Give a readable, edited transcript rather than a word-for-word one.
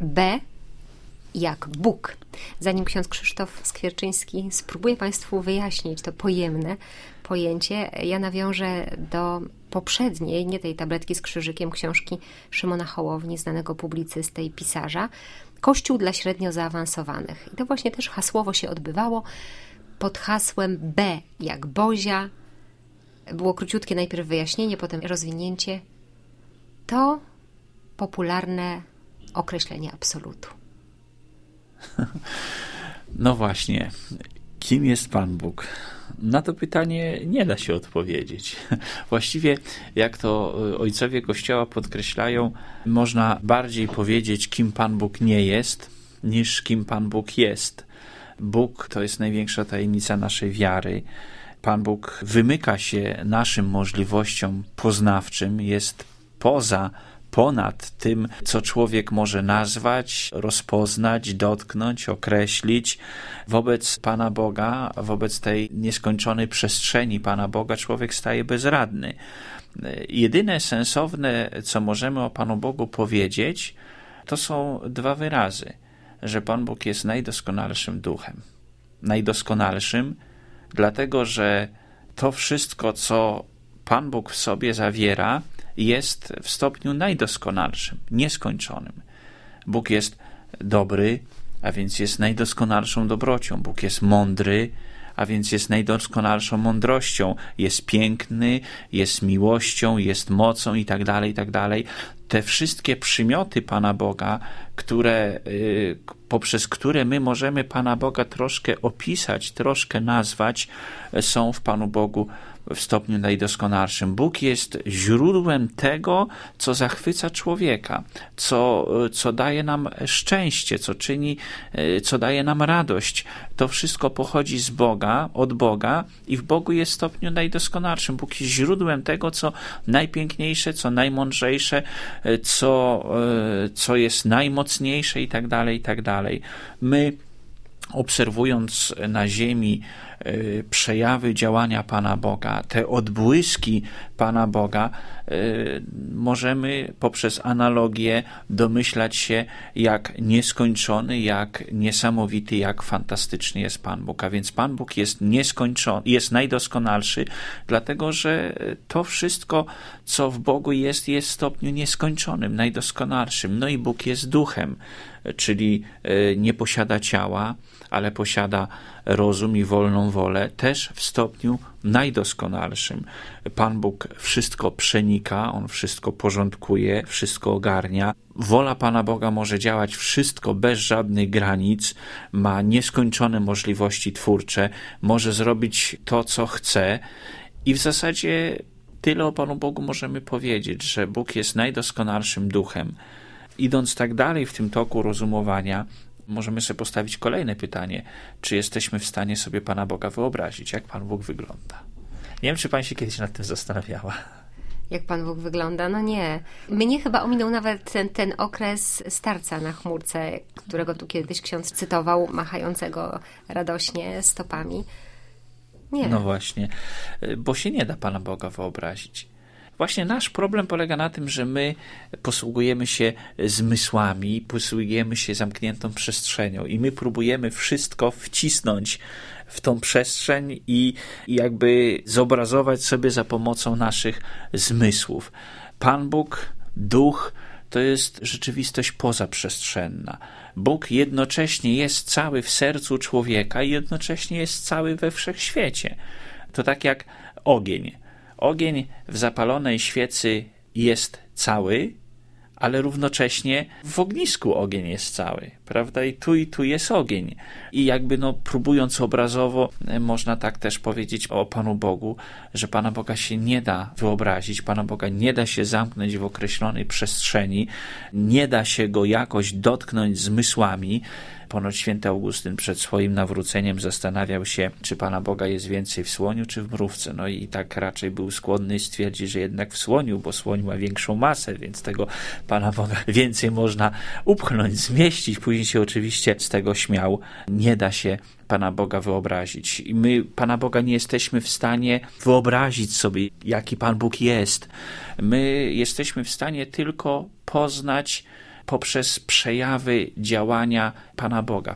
B jak Bóg. Zanim ksiądz Krzysztof Skwierczyński spróbuje Państwu wyjaśnić to pojemne pojęcie, ja nawiążę do poprzedniej, nie tej tabletki z krzyżykiem, książki Szymona Hołowni, znanego publicysty i pisarza, Kościół dla średnio zaawansowanych. I to właśnie też hasłowo się odbywało pod hasłem B jak Bozia. Było króciutkie najpierw wyjaśnienie, potem rozwinięcie. To popularne określenie absolutu. No właśnie, kim jest Pan Bóg? Na to pytanie nie da się odpowiedzieć. Właściwie, jak to ojcowie Kościoła podkreślają, można bardziej powiedzieć, kim Pan Bóg nie jest, niż kim Pan Bóg jest. Bóg to jest największa tajemnica naszej wiary. Pan Bóg wymyka się naszym możliwościom poznawczym, jest ponad tym, co człowiek może nazwać, rozpoznać, dotknąć, określić. Wobec Pana Boga, wobec tej nieskończonej przestrzeni Pana Boga człowiek staje bezradny. Jedyne sensowne, co możemy o Panu Bogu powiedzieć, to są dwa wyrazy, że Pan Bóg jest najdoskonalszym duchem. Najdoskonalszym, dlatego że to wszystko, co Pan Bóg w sobie zawiera, jest w stopniu najdoskonalszym, nieskończonym. Bóg jest dobry, a więc jest najdoskonalszą dobrocią. Bóg jest mądry, a więc jest najdoskonalszą mądrością. Jest piękny, jest miłością, jest mocą i tak dalej, i tak dalej. Te wszystkie przymioty Pana Boga, poprzez które my możemy Pana Boga troszkę opisać, troszkę nazwać, są w Panu Bogu w stopniu najdoskonalszym. Bóg jest źródłem tego, co zachwyca człowieka, co daje nam szczęście, co daje nam radość. To wszystko pochodzi z Boga, od Boga i w Bogu jest w stopniu najdoskonalszym. Bóg jest źródłem tego, co najpiękniejsze, co najmądrzejsze, co jest najmocniejsze i tak dalej, i tak dalej. My, obserwując na ziemi przejawy działania Pana Boga, te odbłyski Pana Boga, możemy poprzez analogię domyślać się, jak nieskończony, jak niesamowity, jak fantastyczny jest Pan Bóg. A więc Pan Bóg jest nieskończony, jest najdoskonalszy, dlatego że to wszystko, co w Bogu jest w stopniu nieskończonym, najdoskonalszym. No i Bóg jest duchem, czyli nie posiada ciała, ale posiada rozum i wolną wolę, też w stopniu najdoskonalszym. Pan Bóg wszystko przenika, On wszystko porządkuje, wszystko ogarnia. Wola Pana Boga może działać wszystko bez żadnych granic, ma nieskończone możliwości twórcze, może zrobić to, co chce i w zasadzie tyle o Panu Bogu możemy powiedzieć, że Bóg jest najdoskonalszym duchem. Idąc tak dalej w tym toku rozumowania, możemy sobie postawić kolejne pytanie, czy jesteśmy w stanie sobie Pana Boga wyobrazić, jak Pan Bóg wygląda. Nie wiem, czy Pani się kiedyś nad tym zastanawiała. Jak Pan Bóg wygląda? No nie. Mnie chyba ominął nawet ten okres starca na chmurce, którego tu kiedyś ksiądz cytował, machającego radośnie stopami. Nie. No właśnie, bo się nie da Pana Boga wyobrazić. Właśnie nasz problem polega na tym, że my posługujemy się zmysłami, posługujemy się zamkniętą przestrzenią i my próbujemy wszystko wcisnąć w tą przestrzeń i jakby zobrazować sobie za pomocą naszych zmysłów. Pan Bóg, Duch, to jest rzeczywistość pozaprzestrzenna. Bóg jednocześnie jest cały w sercu człowieka i jednocześnie jest cały we wszechświecie. To tak jak ogień. Ogień w zapalonej świecy jest cały, ale równocześnie w ognisku ogień jest cały, prawda? I tu jest ogień. I jakby próbując obrazowo, można tak też powiedzieć o Panu Bogu, że Pana Boga się nie da wyobrazić, Pana Boga nie da się zamknąć w określonej przestrzeni, nie da się Go jakoś dotknąć zmysłami. Ponoć święty Augustyn przed swoim nawróceniem zastanawiał się, czy Pana Boga jest więcej w słoniu, czy w mrówce. No i tak raczej był skłonny stwierdzić, że jednak w słoniu, bo słoń ma większą masę, więc tego Pana Boga więcej można upchnąć, zmieścić. Później się oczywiście z tego śmiał. Nie da się Pana Boga wyobrazić. I my Pana Boga nie jesteśmy w stanie wyobrazić sobie, jaki Pan Bóg jest. My jesteśmy w stanie tylko poznać poprzez przejawy działania Pana Boga.